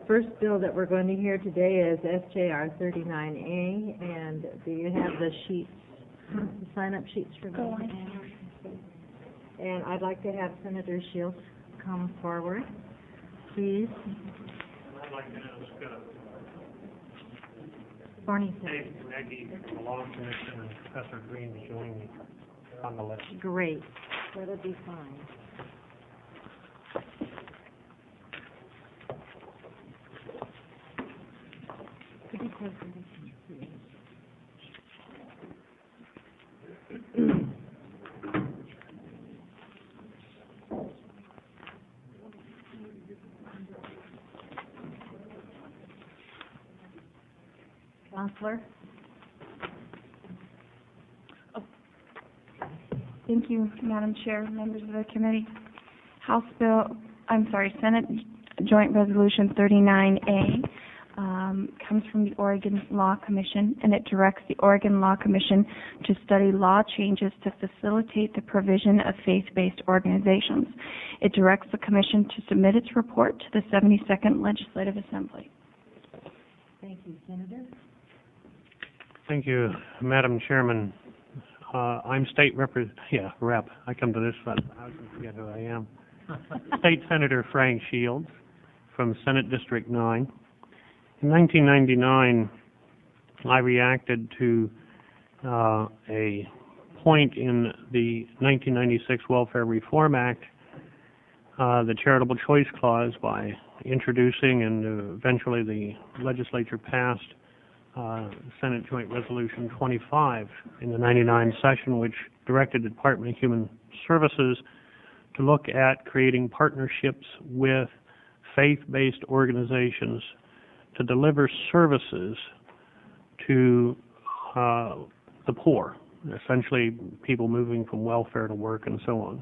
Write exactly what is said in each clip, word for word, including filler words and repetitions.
first bill that we're going to hear today is S J R thirty-nine A, and do you have the sheets, the sign-up sheets for Go me? And I'd like to have Senator Shields come forward, please. I'd like to ask uh, Barney, Dave Carnegie from the Law Commission and Professor Green to join me on the list. great. That'll be fine. Could you close the meeting, please? Counselor? Thank you, Madam Chair, members of the committee. House Bill, I'm sorry, Senate Joint Resolution thirty-nine A um, comes from the Oregon Law Commission, and it directs the Oregon Law Commission to study law changes to facilitate the provision of faith-based organizations. It directs the Commission to submit its report to the seventy-second Legislative Assembly. Thank you, Senator. Thank you, Madam Chairman. Uh, I'm State Representative, yeah, Rep. I come to this front. I can forget who I am. State Senator Frank Shields from Senate District nine. In nineteen ninety-nine, I reacted to uh, a point in the nineteen ninety-six Welfare Reform Act, uh, the Charitable Choice Clause, by introducing, and uh, eventually the legislature passed Uh, Senate Joint Resolution twenty-five in the ninety-nine session, which directed the Department of Human Services to look at creating partnerships with faith-based organizations to deliver services to uh, the poor, essentially people moving from welfare to work and so on.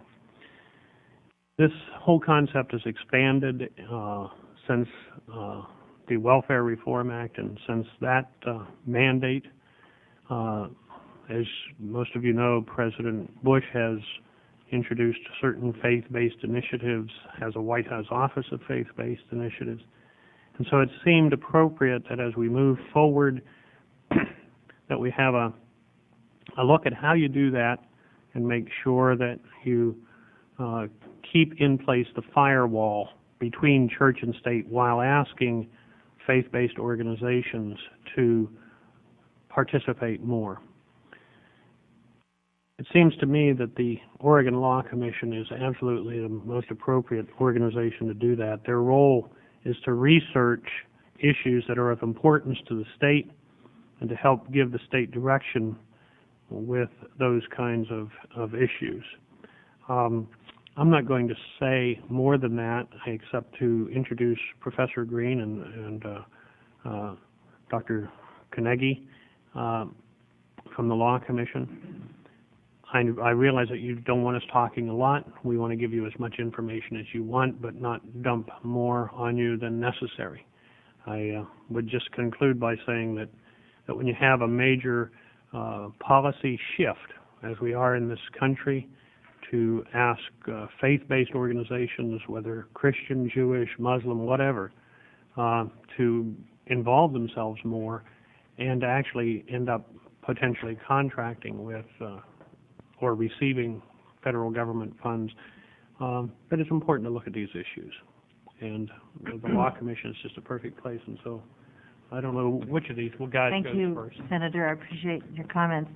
This whole concept has expanded uh, since uh, the Welfare Reform Act, and since that uh, mandate, uh, as most of you know, President Bush has introduced certain faith-based initiatives, has a White House Office of Faith-Based Initiatives, and so it seemed appropriate that as we move forward that we have a, a look at how you do that and make sure that you uh, keep in place the firewall between church and state while asking faith-based organizations to participate more. It seems to me that the Oregon Law Commission is absolutely the most appropriate organization to do that. Their role is to research issues that are of importance to the state and to help give the state direction with those kinds of, of issues. Um, I'm not going to say more than that, except to introduce Professor Green and, and uh, uh, Doctor Carnegie uh, from the Law Commission. I, I realize that you don't want us talking a lot. We want to give you as much information as you want, but not dump more on you than necessary. I uh, would just conclude by saying that, that when you have a major uh, policy shift, as we are in this country, to ask uh, faith-based organizations, whether Christian, Jewish, Muslim, whatever, uh, to involve themselves more and to actually end up potentially contracting with uh, or receiving federal government funds, um, but it's important to look at these issues. And the Law Commission is just a perfect place, and so I don't know which of these will guide Thank goes you, first. Senator. I appreciate your comments.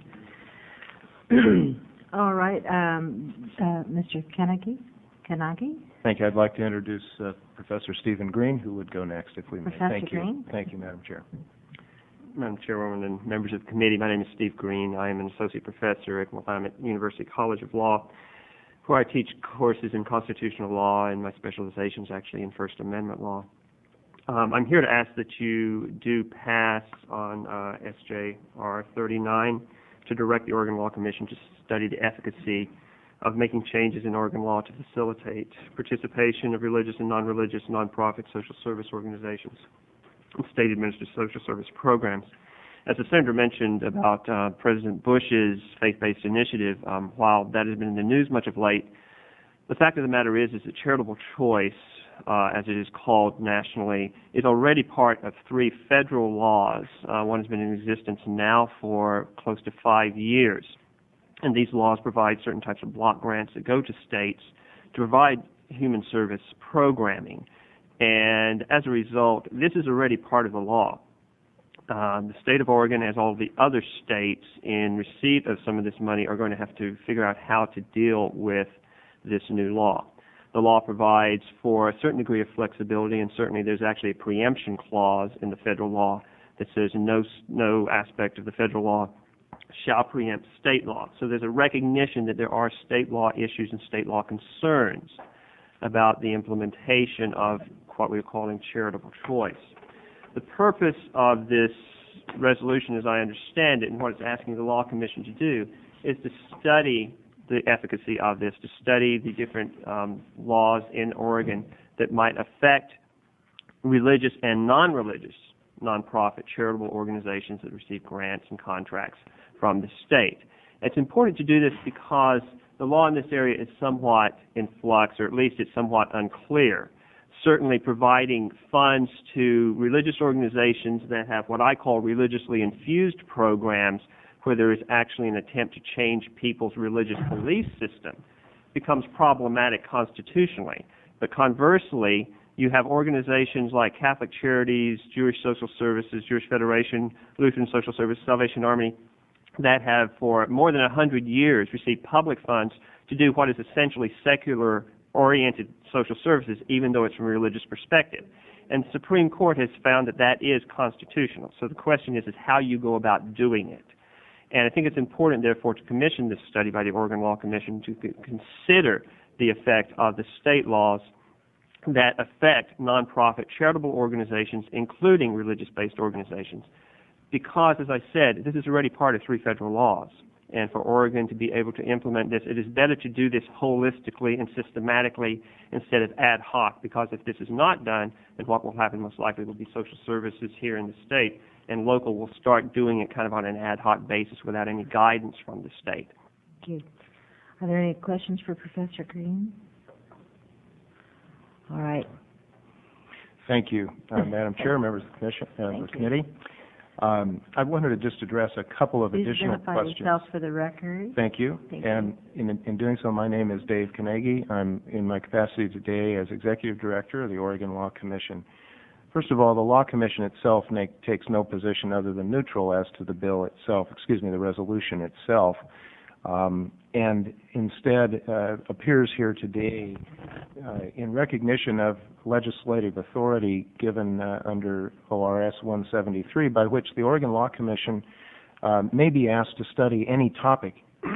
All right, um, uh, Mister Carnegie. Carnegie. Thank you. I'd like to introduce uh, Professor Stephen Green, who would go next, if we may. Professor Thank you. Green. Thank you, Madam Chair. Madam Chairwoman and members of the committee, my name is Steve Green. I am an associate professor at Willamette University College of Law, where I teach courses in constitutional law, and my specialization is actually in First Amendment law. Um, I'm here to ask that you do pass on uh, S J R thirty-nine to direct the Oregon Law Commission to study the efficacy of making changes in Oregon law to facilitate participation of religious and non-religious nonprofit social service organizations and state-administered social service programs. As the Senator mentioned about uh, President Bush's faith-based initiative, um, while that has been in the news much of late, the fact of the matter is, is that charitable choice uh, as it is called nationally, is already part of three federal laws. Uh, one has been in existence now for close to five years. And these laws provide certain types of block grants that go to states to provide human service programming. And as a result, this is already part of the law. Uh, the state of Oregon, as all the other states in receipt of some of this money, are going to have to figure out how to deal with this new law. The law provides for a certain degree of flexibility, and certainly there's actually a preemption clause in the federal law that says no, no aspect of the federal law shall preempt state law. So there's a recognition that there are state law issues and state law concerns about the implementation of what we're calling charitable choice. The purpose of this resolution, as I understand it, and what it's asking the Law Commission to do, is to study the efficacy of this, to study the different um, laws in Oregon that might affect religious and non-religious nonprofit charitable organizations that receive grants and contracts from the state. It's important to do this because the law in this area is somewhat in flux, or at least it's somewhat unclear. Certainly providing funds to religious organizations that have what I call religiously infused programs, where there is actually an attempt to change people's religious belief system, becomes problematic constitutionally. But conversely, you have organizations like Catholic Charities, Jewish Social Services, Jewish Federation, Lutheran Social Service, Salvation Army, that have for more than one hundred years received public funds to do what is essentially secular-oriented social services, even though it's from a religious perspective. And the Supreme Court has found that that is constitutional. So the question is, is how you go about doing it. And I think it's important, therefore, to commission this study by the Oregon Law Commission to c- consider the effect of the state laws that affect nonprofit charitable organizations, including religious-based organizations. Because, as I said, this is already part of three federal laws. And for Oregon to be able to implement this, it is better to do this holistically and systematically instead of ad hoc, because if this is not done, then what will happen most likely will be social services here in the state, and local will start doing it kind of on an ad hoc basis without any guidance from the state. Thank you. Are there any questions for Professor Green? All right. Thank you, uh, Madam Chair, members of the commission, uh, the committee. Um, I wanted to just address a couple of Please additional identify questions. yourself for the record. Thank you. Thank and you. in, in doing so, my name is Dave Carnegie. I'm in my capacity today as Executive Director of the Oregon Law Commission. First of all, the Law Commission itself na- takes no position other than neutral as to the bill itself, excuse me, the resolution itself, um, and instead uh, appears here today uh, in recognition of legislative authority given uh, under O R S one seventy-three, by which the Oregon Law Commission uh, may be asked to study any topic,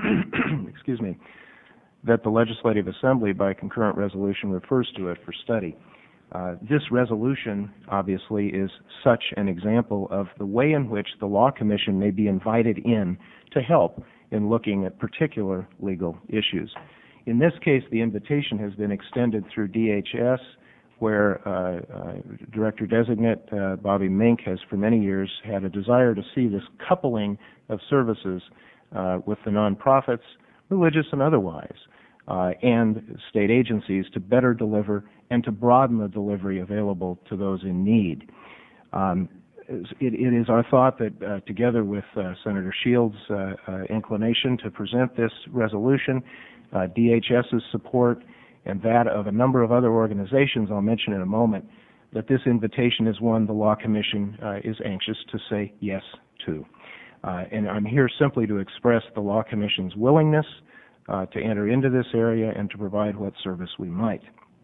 excuse me, that the Legislative Assembly by concurrent resolution refers to it for study. Uh, this resolution, obviously, is such an example of the way in which the Law Commission may be invited in to help in looking at particular legal issues. In this case, the invitation has been extended through D H S, where uh, uh, Director-Designate uh, Bobby Mink has for many years had a desire to see this coupling of services uh, with the nonprofits, religious and otherwise, uh, and state agencies to better deliver and to broaden the delivery available to those in need. Um, it, it is our thought that uh, together with uh, Senator Shields' uh, uh, inclination to present this resolution, uh, DHS's support, and that of a number of other organizations I'll mention in a moment, that this invitation is one the Law Commission uh, is anxious to say yes to. Uh, and I'm here simply to express the Law Commission's willingness uh, to enter into this area and to provide what service we might.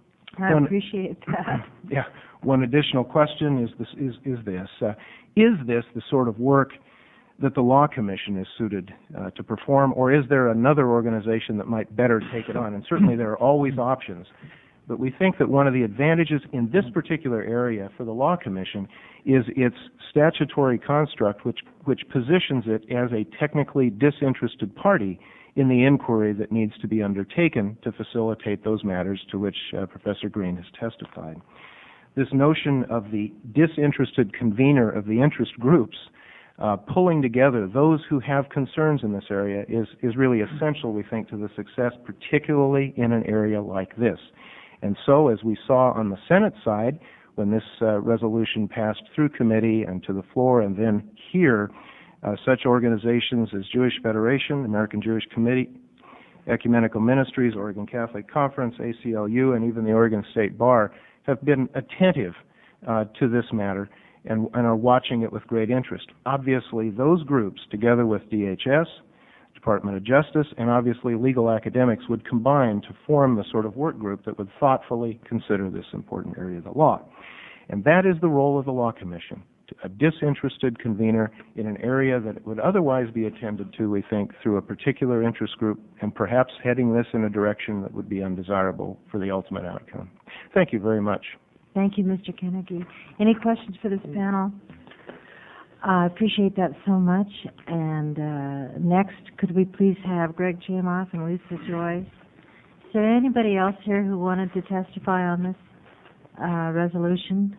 I One- appreciate that. Yeah. One additional question is this: is is this uh, is this the sort of work that the Law Commission is suited uh, to perform, or is there another organization that might better take it on? And certainly there are always options, but we think that one of the advantages in this particular area for the Law Commission is its statutory construct, which which positions it as a technically disinterested party in the inquiry that needs to be undertaken to facilitate those matters to which uh, Professor Green has testified. This notion of the disinterested convener of the interest groups uh, pulling together those who have concerns in this area is, is really essential, we think, to the success, particularly in an area like this. And so, as we saw on the Senate side, when this uh, resolution passed through committee and to the floor and then here, uh, such organizations as Jewish Federation, American Jewish Committee, Ecumenical Ministries, Oregon Catholic Conference, A C L U, and even the Oregon State Bar have been attentive uh, to this matter and, and are watching it with great interest. Obviously, those groups, together with D H S, Department of Justice, and obviously legal academics, would combine to form the sort of work group that would thoughtfully consider this important area of the law. And that is the role of the Law Commission, a disinterested convener in an area that would otherwise be attended to, we think, through a particular interest group, and perhaps heading this in a direction that would be undesirable for the ultimate outcome. Thank you very much. Thank you, Mister Kennedy. Any questions for this panel? I appreciate that so much. And uh, next, could we please have Greg Jamoff and Lisa Joyce? Is there anybody else here who wanted to testify on this uh, resolution?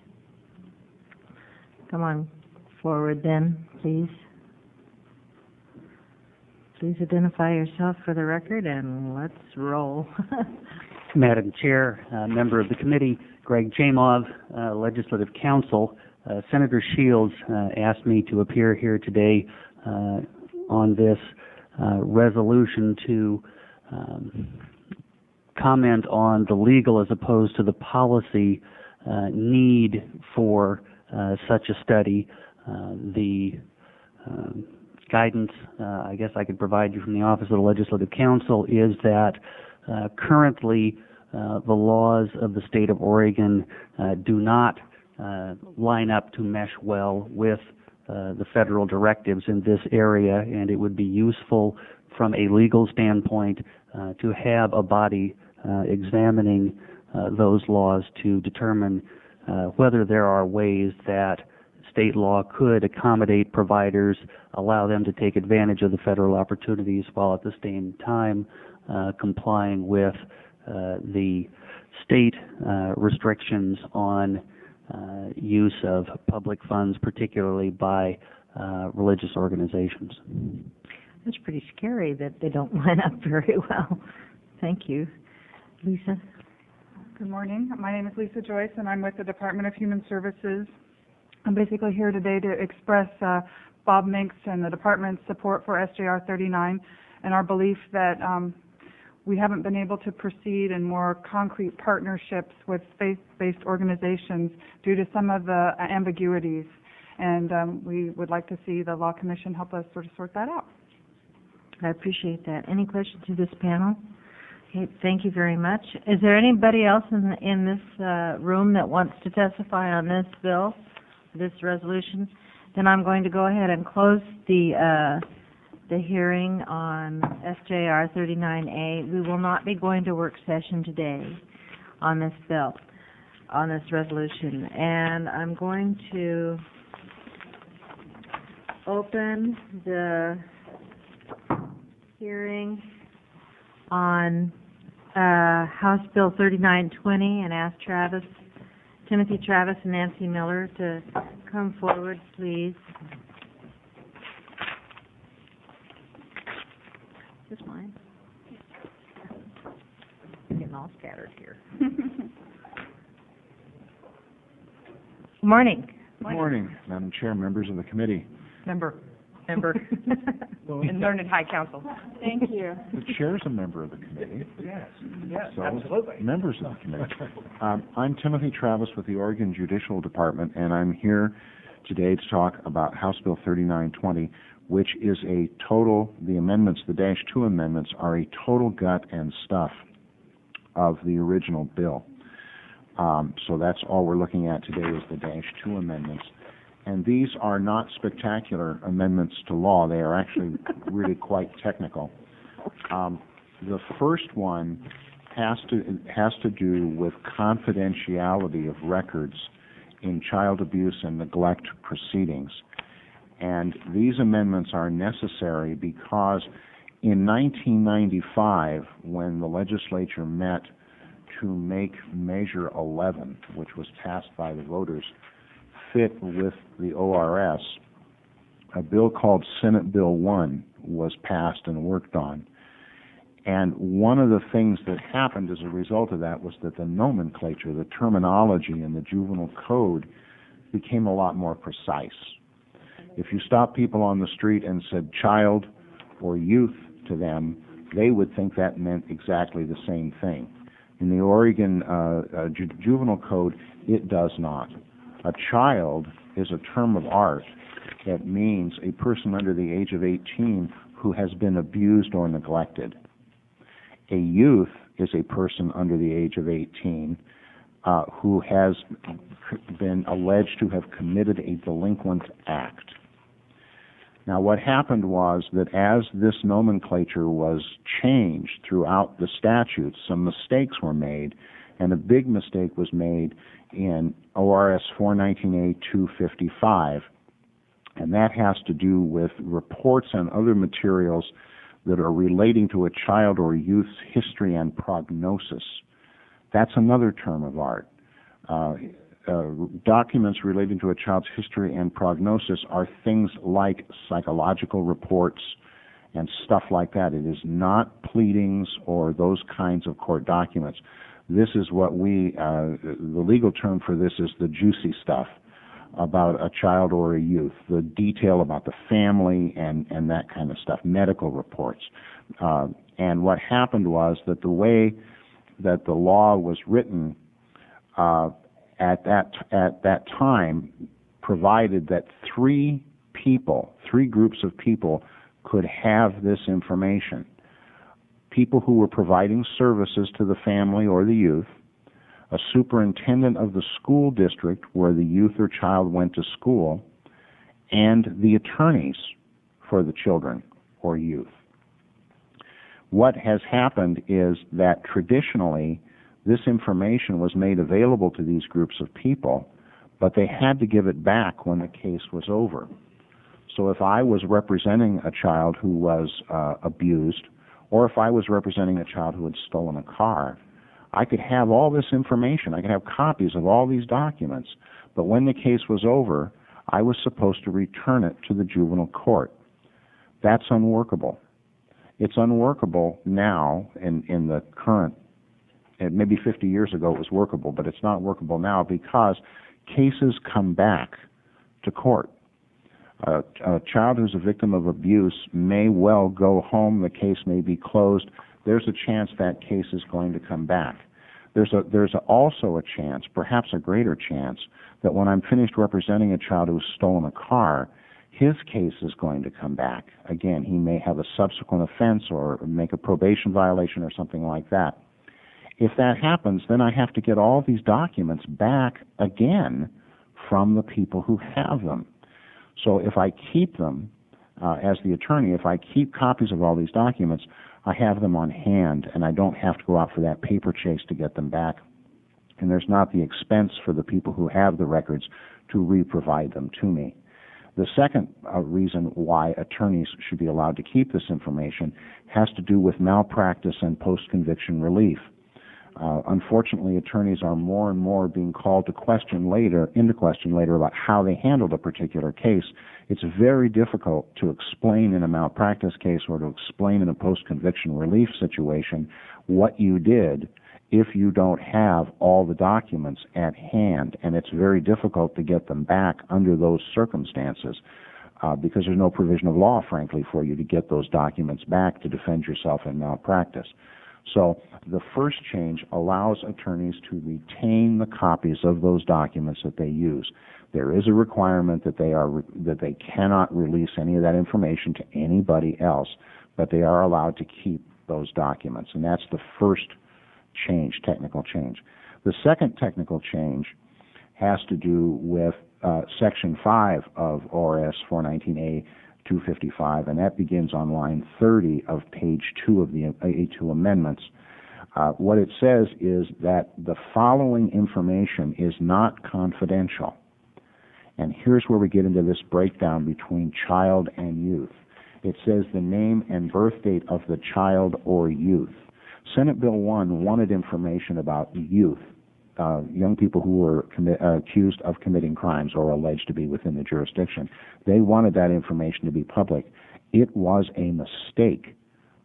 Come on forward then, please. Please identify yourself for the record and let's roll. Madam Chair, uh, member of the committee, Greg Jamoff, uh, Legislative Counsel. Uh, Senator Shields uh, asked me to appear here today uh, on this uh, resolution to um, comment on the legal as opposed to the policy uh, need for uh, such a study. Uh, the um, guidance uh, I guess I could provide you from the Office of the Legislative Counsel is that uh, currently uh, the laws of the state of Oregon uh, do not uh, line up to mesh well with uh, the federal directives in this area, and it would be useful from a legal standpoint uh, to have a body uh, examining uh, those laws to determine uh, whether there are ways that state law could accommodate providers, allow them to take advantage of the federal opportunities while at the same time uh, complying with uh, the state uh, restrictions on uh, use of public funds, particularly by uh, religious organizations. That's pretty scary that they don't line up very well. Thank you. Lisa? Good morning. My name is Lisa Joyce, and I'm with the Department of Human Services. I'm basically here today to express uh, Bob Minks and the department's support for S J R thirty-nine and our belief that um, we haven't been able to proceed in more concrete partnerships with faith-based organizations due to some of the uh, ambiguities. And um, we would like to see the Law Commission help us sort of sort that out. I appreciate that. Any questions to this panel? Okay, thank you very much. Is there anybody else in, in this uh, room that wants to testify on this bill, this resolution? Then I'm going to go ahead and close the uh, the hearing on S J R thirty-nine A. We will not be going to work session today on this bill, on this resolution. And I'm going to open the hearing on uh, House Bill thirty-nine twenty and ask Travis, Timothy Travis and Nancy Miller to come forward, please. Is this mine? I'm getting all scattered here. Good morning. Good morning, Madam Chair, members of the committee. Member. Member. And learned high council. Thank you. The chair's a member of the committee. Yes, yes, So, absolutely. members of the committee. Um, I'm Timothy Travis with the Oregon Judicial Department, and I'm here today to talk about House Bill thirty-nine twenty, which is a total, the amendments, the Dash two amendments, are a total gut and stuff of the original bill. Um, so that's all we're looking at today is the Dash two amendments. And these are not spectacular amendments to law. They are actually really quite technical. Um, the first one has to has to do with confidentiality of records in child abuse and neglect proceedings. And these amendments are necessary because in nineteen ninety-five, when the legislature met to make Measure eleven, which was passed by the voters, fit with the O R S, a bill called Senate Bill one was passed and worked on. And one of the things that happened as a result of that was that the nomenclature, the terminology in the juvenile code became a lot more precise. If you stopped people on the street and said child or youth to them, they would think that meant exactly the same thing. In the Oregon uh, uh, ju- juvenile code, it does not. A child is a term of art that means a person under the age of eighteen who has been abused or neglected. A youth is a person under the age of eighteen uh, who has been alleged to have committed a delinquent act. Now, what happened was that as this nomenclature was changed throughout the statutes, some mistakes were made, and a big mistake was made in O R S four nineteen A two fifty-five, and that has to do with reports and other materials that are relating to a child or youth's history and prognosis. That's another term of art. Uh, uh, documents relating to a child's history and prognosis are things like psychological reports and stuff like that. It is not pleadings or those kinds of court documents. This is what we, uh, the legal term for this is the juicy stuff about a child or a youth, the detail about the family and, and that kind of stuff, medical reports. Uh, and what happened was that the way that the law was written uh, at that at that time provided that three people, three groups of people could have this information. People who were providing services to the family or the youth, a superintendent of the school district where the youth or child went to school, and the attorneys for the children or youth. What has happened is that traditionally this information was made available to these groups of people, but they had to give it back when the case was over. So if I was representing a child who was uh, abused, or if I was representing a child who had stolen a car, I could have all this information. I could have copies of all these documents. But when the case was over, I was supposed to return it to the juvenile court. That's unworkable. It's unworkable now in, in the current, and maybe fifty years ago it was workable, but it's not workable now because cases come back to court. Uh, a child who's a victim of abuse may well go home. The case may be closed. There's a chance that case is going to come back. There's a, there's a, also a chance, perhaps a greater chance, that when I'm finished representing a child who's stolen a car, his case is going to come back. Again, he may have a subsequent offense or make a probation violation or something like that. If that happens, then I have to get all these documents back again from the people who have them. So if I keep them, uh, as the attorney, if I keep copies of all these documents, I have them on hand, and I don't have to go out for that paper chase to get them back. And there's not the expense for the people who have the records to re-provide them to me. The second uh, reason why attorneys should be allowed to keep this information has to do with malpractice and post-conviction relief. Uh, unfortunately, attorneys are more and more being called to question later, into question later about how they handled a particular case. It's very difficult to explain in a malpractice case or to explain in a post-conviction relief situation what you did if you don't have all the documents at hand, and it's very difficult to get them back under those circumstances uh, because there's no provision of law, frankly, for you to get those documents back to defend yourself in malpractice. So the first change allows attorneys to retain the copies of those documents that they use. There is a requirement that they are that they cannot release any of that information to anybody else, but they are allowed to keep those documents, and that's the first change, technical change. The second technical change has to do with uh, Section five of O R S four nineteen A two fifty-five, and that begins on line thirty of page two of the A two amendments. Uh, what it says is that the following information is not confidential. And here's where we get into this breakdown between child and youth. It says the name and birth date of the child or youth. Senate Bill one wanted information about youth, uh, young people who were commi- uh, accused of committing crimes or alleged to be within the jurisdiction. They wanted that information to be public. It was a mistake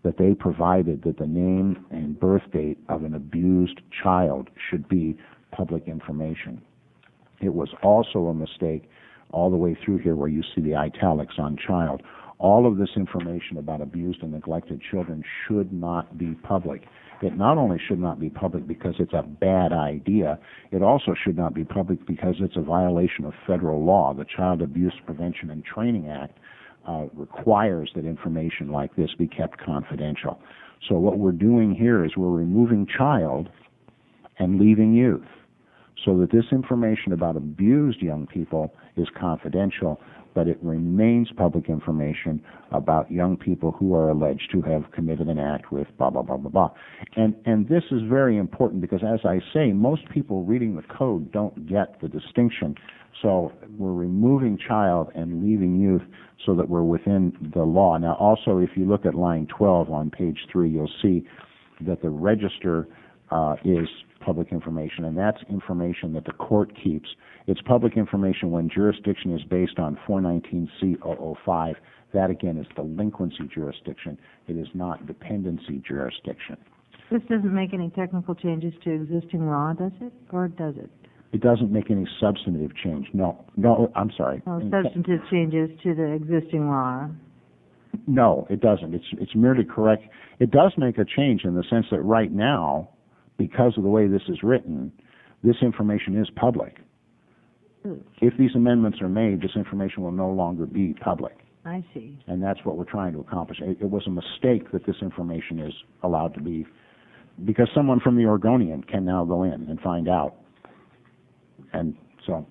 that they provided that the name and birth date of an abused child should be public information. It was also a mistake all the way through here where you see the italics on child. All of this information about abused and neglected children should not be public. It not only should not be public because it's a bad idea, it also should not be public because it's a violation of federal law. The Child Abuse Prevention and Training Act uh, requires that information like this be kept confidential. So what we're doing here is we're removing child and leaving youth, so that this information about abused young people is confidential, but it remains public information about young people who are alleged to have committed an act with blah, blah, blah, blah, blah. And, and this is very important because, as I say, most people reading the code don't get the distinction. So we're removing child and leaving youth so that we're within the law. Now, also, if you look at line twelve on page three, you'll see that the register uh, is public information, and that's information that the court keeps. It's public information when jurisdiction is based on four nineteen C zero zero five. That, again, is delinquency jurisdiction. It is not dependency jurisdiction. This doesn't make any technical changes to existing law, does it? Or does it? It doesn't make any substantive change. No, no, I'm sorry. No substantive changes to the existing law. No, it doesn't. It's, it's merely correct. It does make a change in the sense that right now, because of the way this is written, this information is public. If these amendments are made, this information will no longer be public. I see. And that's what we're trying to accomplish. It, it was a mistake that this information is allowed to be, because someone from the Oregonian can now go in and find out. And so.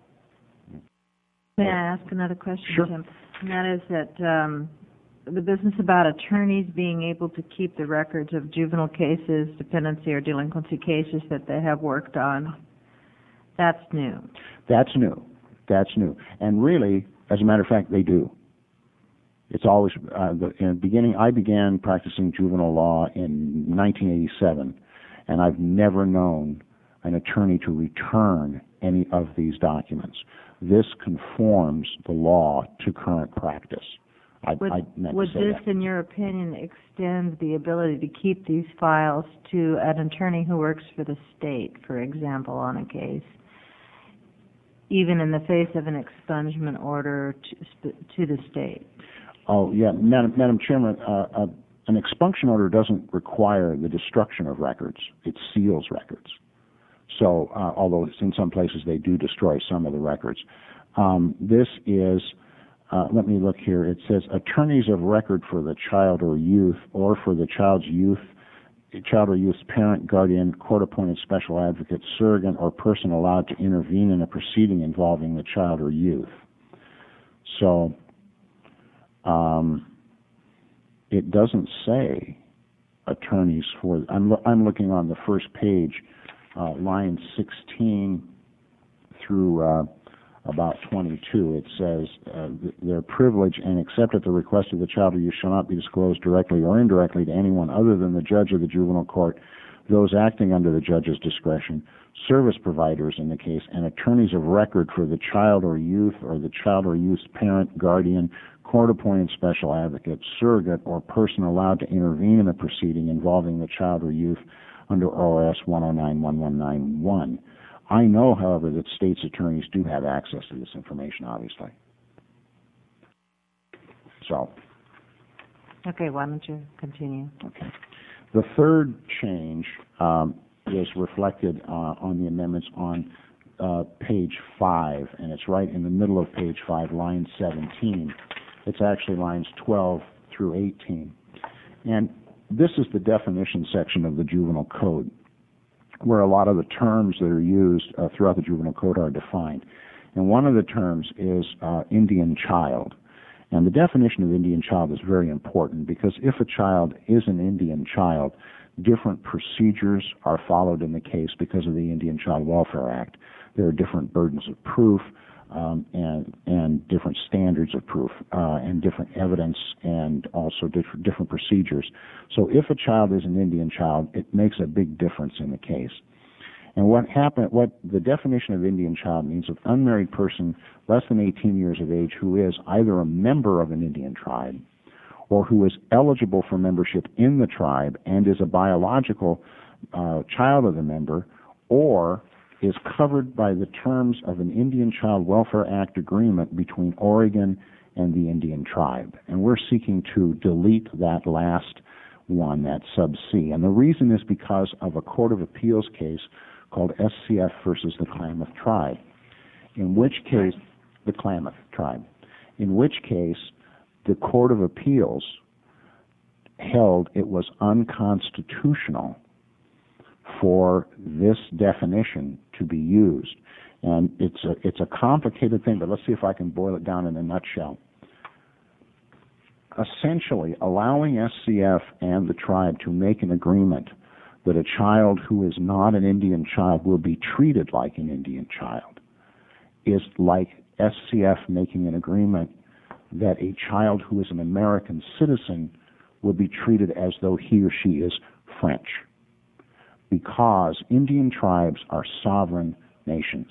May I ask another question, Sure. Tim? And that is that um, the business about attorneys being able to keep the records of juvenile cases, dependency or delinquency cases that they have worked on, that's new. That's new. That's new. And really, as a matter of fact, they do. It's always, uh, the, in the beginning, I began practicing juvenile law in nineteen eighty-seven, and I've never known an attorney to return any of these documents. This conforms the law to current practice. I, Would, I meant would to say this, that. in your opinion, extend the ability to keep these files to an attorney who works for the state, for example, on a case, even in the face of an expungement order to, to the state? Oh, yeah, Madam, Madam Chairman, uh, uh, an expunction order doesn't require the destruction of records. It seals records. So, uh, although in some places they do destroy some of the records. Um, this is, uh, let me look here. It says attorneys of record for the child or youth or for the child's youth, child or youth's parent, guardian, court-appointed special advocate, surrogate, or person allowed to intervene in a proceeding involving the child or youth. So, um, it doesn't say attorneys for, I'm, lo- I'm looking on the first page, uh, line sixteen through uh, about twenty-two. It says, uh, their privilege and except at the request of the child or youth shall not be disclosed directly or indirectly to anyone other than the judge of the juvenile court, those acting under the judge's discretion, service providers in the case, and attorneys of record for the child or youth or the child or youth's parent, guardian, court-appointed special advocate, surrogate, or person allowed to intervene in a proceeding involving the child or youth under O R S one oh nine one one nine one. I know, however, that states' attorneys do have access to this information, obviously. So. Okay, why don't you continue? Okay. The third change um, is reflected uh, on the amendments on uh, page five, and it's right in the middle of page five, line seventeen. It's actually lines twelve through eighteen. And this is the definition section of the Juvenile Code, where a lot of the terms that are used uh, throughout the Juvenile Code are defined. And one of the terms is uh, Indian child. And the definition of Indian child is very important because if a child is an Indian child, different procedures are followed in the case because of the Indian Child Welfare Act. There are different burdens of proof um, and and different standards of proof uh, and different evidence and also different different procedures. So if a child is an Indian child, it makes a big difference in the case. And what happen, what the definition of Indian child means, an unmarried person less than eighteen years of age who is either a member of an Indian tribe or who is eligible for membership in the tribe and is a biological uh, child of the member, or is covered by the terms of an Indian Child Welfare Act agreement between Oregon and the Indian tribe. And we're seeking to delete that last one, that sub C. And the reason is because of a Court of Appeals case called S C F versus the Klamath Tribe, in which case, the Klamath Tribe, in which case the Court of Appeals held it was unconstitutional for this definition to be used. And it's a, it's a complicated thing, but let's see if I can boil it down in a nutshell. Essentially, allowing S C F and the tribe to make an agreement that a child who is not an Indian child will be treated like an Indian child is like S C F making an agreement that a child who is an American citizen will be treated as though he or she is French, because Indian tribes are sovereign nations.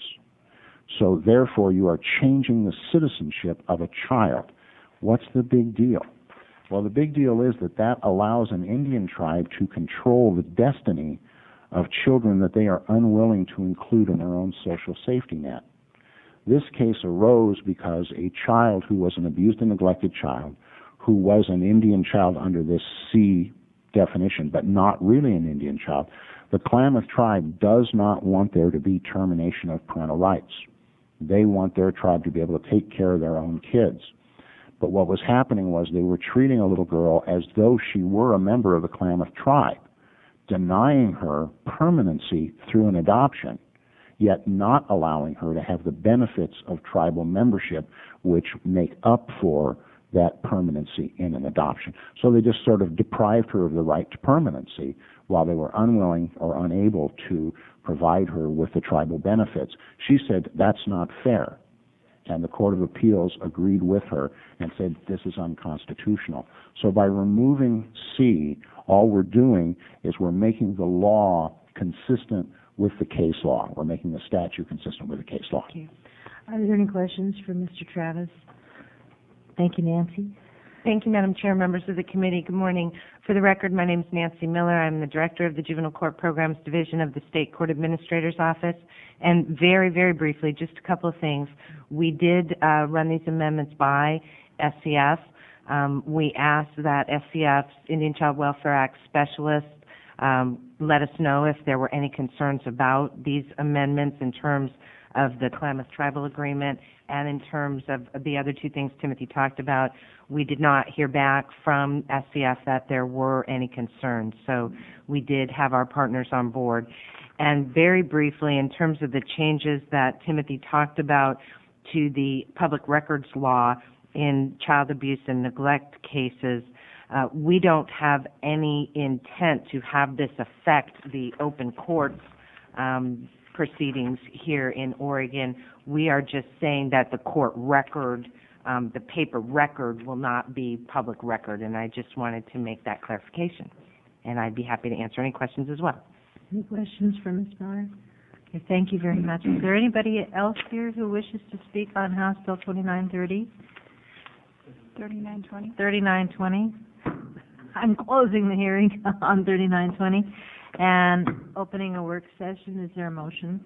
So therefore, you are changing the citizenship of a child. What's the big deal? Well, the big deal is that that allows an Indian tribe to control the destiny of children that they are unwilling to include in their own social safety net. This case arose because a child who was an abused and neglected child, who was an Indian child under this C definition, but not really an Indian child, the Klamath tribe does not want there to be termination of parental rights. They want their tribe to be able to take care of their own kids. But what was happening was they were treating a little girl as though she were a member of the Klamath tribe, denying her permanency through an adoption, yet not allowing her to have the benefits of tribal membership, which make up for that permanency in an adoption. So they just sort of deprived her of the right to permanency while they were unwilling or unable to provide her with the tribal benefits. She said, that's not fair. And the Court of Appeals agreed with her and said, this is unconstitutional. So by removing C, all we're doing is we're making the law consistent with the case law. We're making the statute consistent with the case law. Thank you. Are there any questions for Mister Travis? Thank you, Nancy. Thank you, Madam Chair, members of the committee. Good morning. For the record, my name is Nancy Miller. I'm the Director of the Juvenile Court Programs Division of the State Court Administrator's Office. And very, very briefly, just a couple of things. We did uh, run these amendments by S C F. Um, we asked that S C F's Indian Child Welfare Act specialists um, let us know if there were any concerns about these amendments in terms of the Klamath Tribal Agreement and in terms of the other two things Timothy talked about. We did not hear back from S C F that there were any concerns, so we did have our partners on board. And very briefly, in terms of the changes that Timothy talked about to the public records law in child abuse and neglect cases, uh, we don't have any intent to have this affect the open courts um, proceedings here in Oregon. We are just saying that the court record, um, the paper record, will not be public record, and I just wanted to make that clarification. And I'd be happy to answer any questions as well. Any questions for Miz Miller? Okay, thank you very much. Is there anybody else here who wishes to speak on House Bill twenty-nine thirty? thirty-nine twenty. thirty-nine twenty. I'm closing the hearing on thirty-nine twenty and opening a work session. Is there a motion?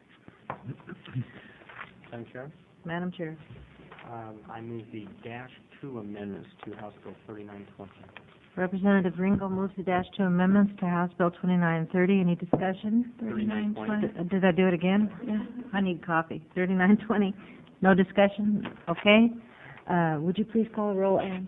Madam Chair, Madam Chair. um, I move the dash two amendments to House Bill thirty-nine twenty. Representative Ringo moves the dash two amendments to House Bill twenty-nine thirty. Any discussion? thirty-nine twenty. Did, did I do it again? Yeah. I need coffee. thirty-nine twenty. No discussion? Okay. Uh, would you please call the roll, Ann?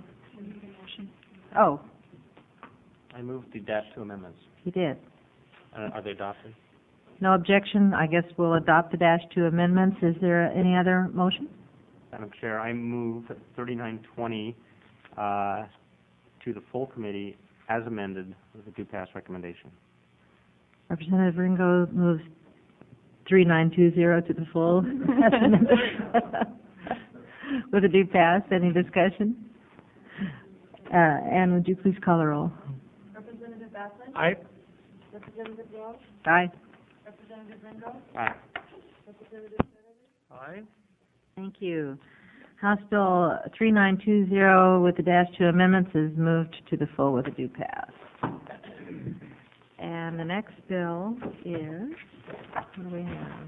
Oh, I move the dash two amendments. he did. Uh, are they adopted? No objection. I guess we'll adopt the dash two amendments. Is there any other motion? Madam Chair, I move thirty-nine twenty uh, to the full committee as amended with a due pass recommendation. Representative Ringo moves three nine two zero to the full as amended. With a due pass. Any discussion? Uh, Ann, would you please call the roll? Representative Bassett? Aye. Representative Wells? Aye. Representative Ringo? Aye. Representative Aye. Thank you. House Bill three nine two zero with the dash two amendments is moved to the full with a due pass. And the next bill is, what do we have?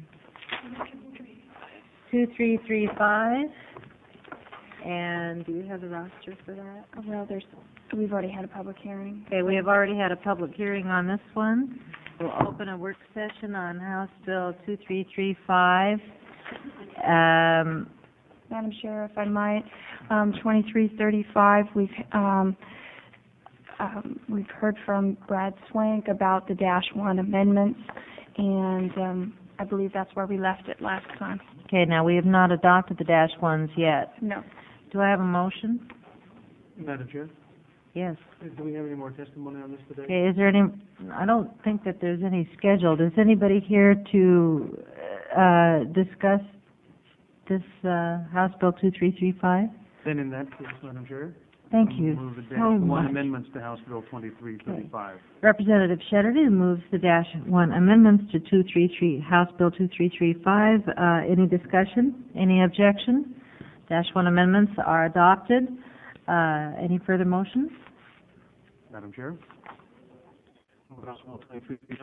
two three three five. And do you have the roster for that? Oh, well, there's, we've already had a public hearing. Okay, we have already had a public hearing on this one. We'll open a work session on House Bill two three three five. Um, Madam Chair, if I might, um, twenty-three thirty-five, we've, um, um, we've heard from Brad Swank about the dash one amendments, and, um, I believe that's where we left it last time. okay, now we have not adopted the dash ones yet. No. Do I have a motion? Madam Chair, Yes. do we have any more testimony on this today? Okay, is there any, I don't think that there's any scheduled. Is anybody here to, uh, discuss this, uh, House Bill two three three five? Then in that case, Madam Chair, Thank you move the so dash one much. amendments to House Bill twenty-three thirty-five. Representative Shedderly moves the dash one amendments to two three three, House Bill two three three five. Uh, any discussion? Any objection? Dash one amendments are adopted. Uh, any further motions? Madam Chair? House Bill twenty-three